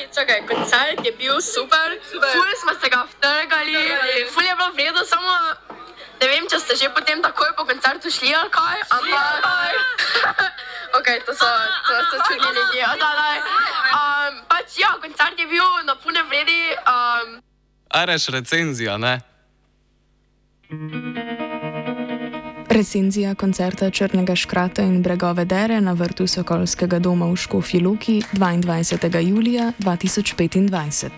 čakaj, koncert je bil super. Ful smo se ga vtrgali, ful je bilo vredo, samo ne vem, če ste že potem takoj po koncertu šli ali kaj, ampak... Ok, to so čudni ljudje, pač ja, koncert je bil na pune vredi. Areš recenzija, ne? Recenzija koncerta Črnega škrata in Bregove dere na vrtu Sokolskega doma v Škofji Loki 22. julija 2025.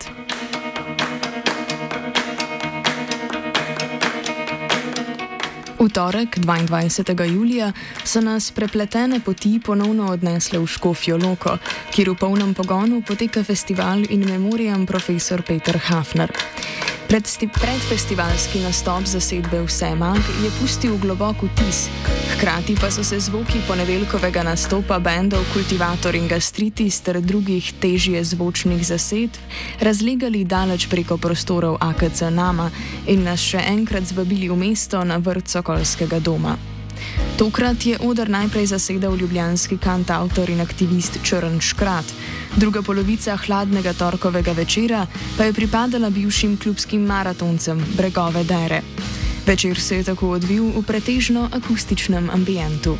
V torek, 22. julija, so nas prepletene poti ponovno odnesle v Škofjo Loko, kjer v polnem pogonu poteka festival in memoriam profesor Peter Hafner. Predfestivalski nastop zasedbe Vse mag je pustil globok vtis, hkrati pa so se zvoki ponedeljkovega nastopa bendov Kultivator in Gastritis ter drugih težje zvočnih zasedb razlegali daleč preko prostorov AKC Nama in nas še enkrat zvabili v mesto na vrt Sokolskega doma. Tokrat je oder najprej zasedal ljubljanski kantavtor in aktivist Črn škrat, druga polovica hladnega torkovega večera pa je pripadala bivšim klubskim maratoncem Bregove dere. Večer se je tako odvil v pretežno akustičnem ambientu.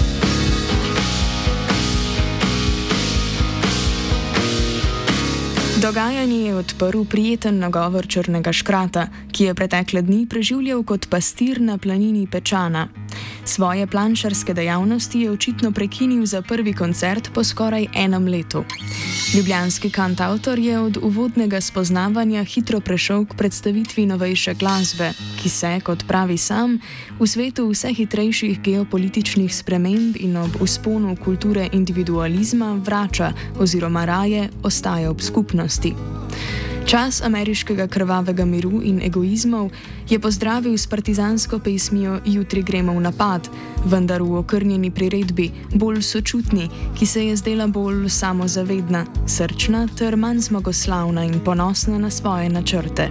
Dogajanje je odprl prijeten nagovor Črnega škrata, ki je pretekle dni preživljal kot pastir na planini Pečana. Svoje planšarske dejavnosti je očitno prekinil za prvi koncert po skoraj enem letu. Ljubljanski kantavtor je od uvodnega spoznavanja hitro prešel k predstavitvi novejše glasbe, ki se, kot pravi sam, v svetu vse hitrejših geopolitičnih sprememb in ob vzponu kulture individualizma vrača oziroma raje ostaja ob skupnosti. Čas ameriškega krvavega miru in egoizmov je pozdravil s partizansko pesmijo Jutri gremo v napad, vendar v okrnjeni priredbi, bolj sočutni, ki se je zdela bolj samozavedna, srčna ter manj zmagoslavna in ponosna na svoje načrte.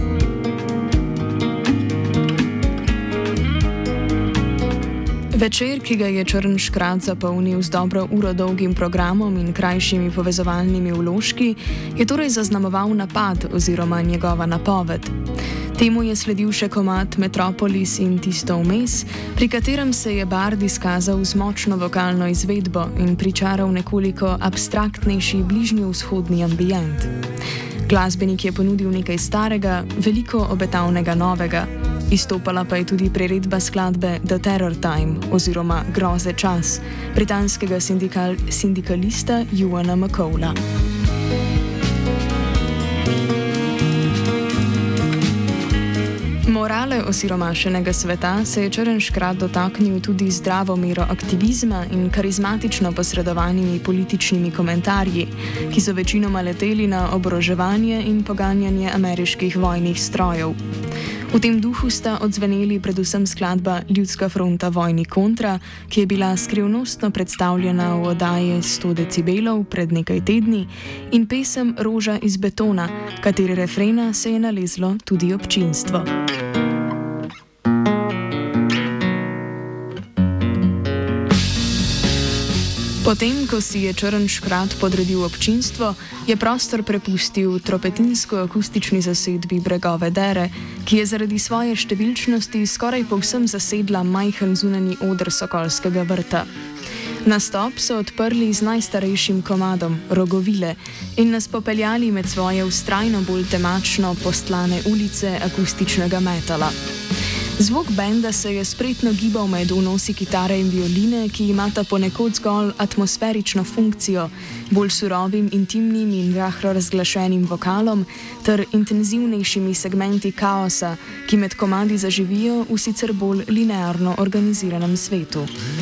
Večer, ki ga je Črn škrat zapolnil z dobro uro dolgim programom in krajšimi povezovalnimi vložki, je torej zaznamoval napad oziroma njegova napoved. Temu je sledil še komad Metropolis in Tisto vmes, pri katerem se je bard izkazal z močno vokalno izvedbo in pričaral nekoliko abstraktnejši bližnjevzhodni ambient. Glasbenik je ponudil nekaj starega, veliko obetavnega novega. Izstopala pa je tudi priredba skladbe The Terror Time oziroma Groze čas britanskega sindikalista Ewana McCalla. Morale osiromašenega sveta se je Črn škrat dotaknil tudi zdravo mero aktivizma in karizmatično posredovanimi političnimi komentarji, ki so večinoma leteli na oboroževanje in poganjanje ameriških vojnih strojev. V tem duhu sta odzveneli predvsem skladba Ljudska fronta vojni kontra, ki je bila skrivnostno predstavljena v oddaji 100 decibelov pred nekaj tedni, in pesem Roža iz betona, katere refrena se je nalezlo tudi občinstvo. Potem, ko si je Črn škrat podredil občinstvo, je prostor prepustil tropetinsko-akustični zasedbi Bregove dere, ki je zaradi svoje številčnosti skoraj povsem zasedla majhen zunanji oder Sokolskega vrta. Nastop so odprli z najstarejšim komadom, Rogovile, in nas popeljali med svoje vztrajno bolj temačno postlane ulice akustičnega metala. Zvok benda se je spretno gibal med vnosi kitare in violine, ki imata ponekod zgolj atmosferično funkcijo, bolj surovim, intimnim in rahlo razglašenim vokalom ter intenzivnejšimi segmenti kaosa, ki med komadi zaživijo v sicer bolj linearno organiziranem svetu.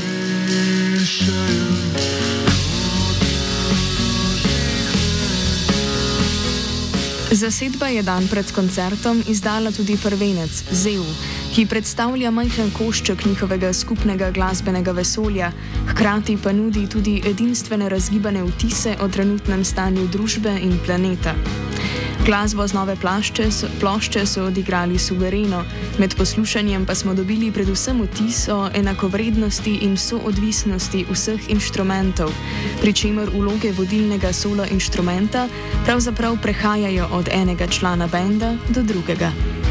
Zasedba je dan pred koncertom izdala tudi prvenec, Zev, ki predstavlja majhen košček njihovega skupnega glasbenega vesolja, hkrati pa nudi tudi edinstvene razgibane vtise o trenutnem stanju družbe in planeta. Glasbo z nove plošče so odigrali suvereno, med poslušanjem pa smo dobili predvsem vtis o enakovrednosti in soodvisnosti vseh inštrumentov, pri čemer vloge vodilnega solo inštrumenta pravzaprav prehajajo od enega člana benda do drugega.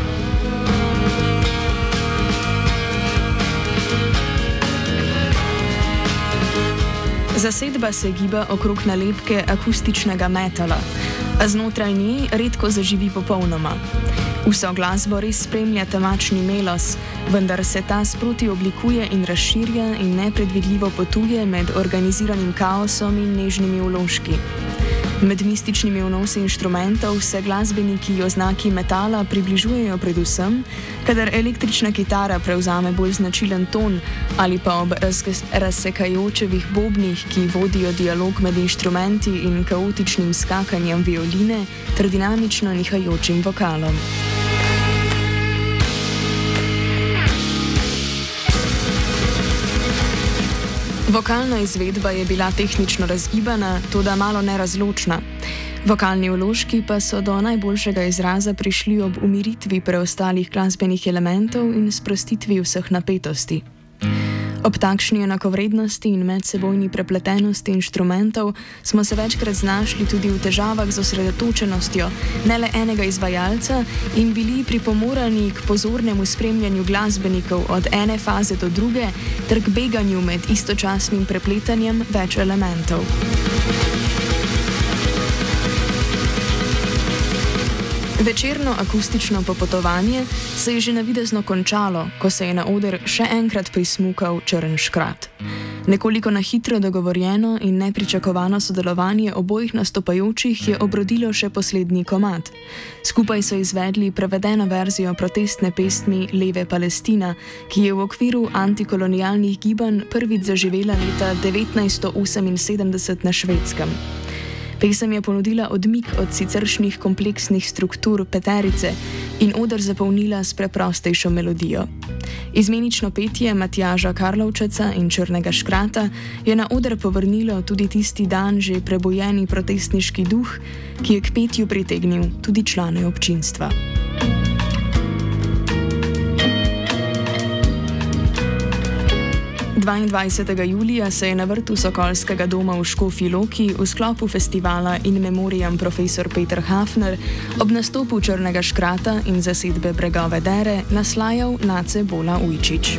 Zasedba se giba okrog nalepke akustičnega metala, a znotraj nje redko zaživi popolnoma. Vso glasbo res spremlja temačni melos, vendar se ta sproti oblikuje in razširja in nepredvidljivo potuje med organiziranim kaosom in nežnimi vložki. Med mističnimi vnosi inštrumentov se glasbeniki oznaki metala približujejo predvsem, kadar električna kitara prevzame bolj značilen ton ali pa ob razsekajočevih bobnih, ki vodijo dialog med inštrumenti in kaotičnim skakanjem violine ter dinamično nihajočim vokalom. Vokalna izvedba je bila tehnično razgibana, toda malo nerazločna. Vokalni vložki pa so do najboljšega izraza prišli ob umiritvi preostalih glasbenih elementov in sprostitvi vseh napetosti. Ob takšni enakovrednosti in medsebojni prepletenosti inštrumentov smo se večkrat znašli tudi v težavah z osredotočenostjo ne le enega izvajalca in bili pripomorani k pozornemu spremljanju glasbenikov od ene faze do druge ter k beganju med istočasnim prepletanjem več elementov. Večerno akustično popotovanje se je že navidezno končalo, ko se je na oder še enkrat prismukal Črn škrat. Nekoliko na hitro dogovorjeno in nepričakovano sodelovanje obojih nastopajočih je obrodilo še poslednji komad. Skupaj so izvedli prevedeno verzijo protestne pesmi Leve Palestina, ki je v okviru antikolonialnih gibanj prvič zaživela leta 1978 na Švedskem. Pesem je ponudila odmik od siceršnjih kompleksnih struktur peterice in oder zapolnila s preprostejšo melodijo. Izmenično petje Matjaža Karlovčeca in Črnega škrata je na oder povrnilo tudi tisti dan že prebujeni protestniški duh, ki je k petju pritegnil tudi člane občinstva. 22. julija se je na vrtu Sokolskega doma v Škofji Loki v sklopu festivala In Memoriam profesor Peter Hafner ob nastopu Črnega škrata in zasedbe Bregove Dere naslajal Nace Bola Ujčič.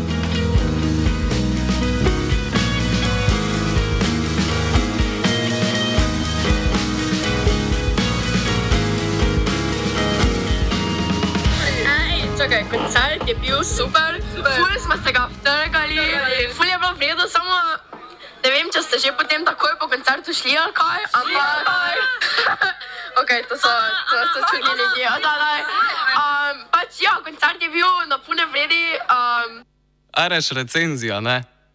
Koncert je bil super, ful smo se ga vtrgali, ful je bilo v redu, samo ne vem, če ste že potem takoj po koncertu šli ali kaj, ampak ok, to so čudni ljudje, pač ja, koncert je bil na pune vredi. Areš recenzija, ne?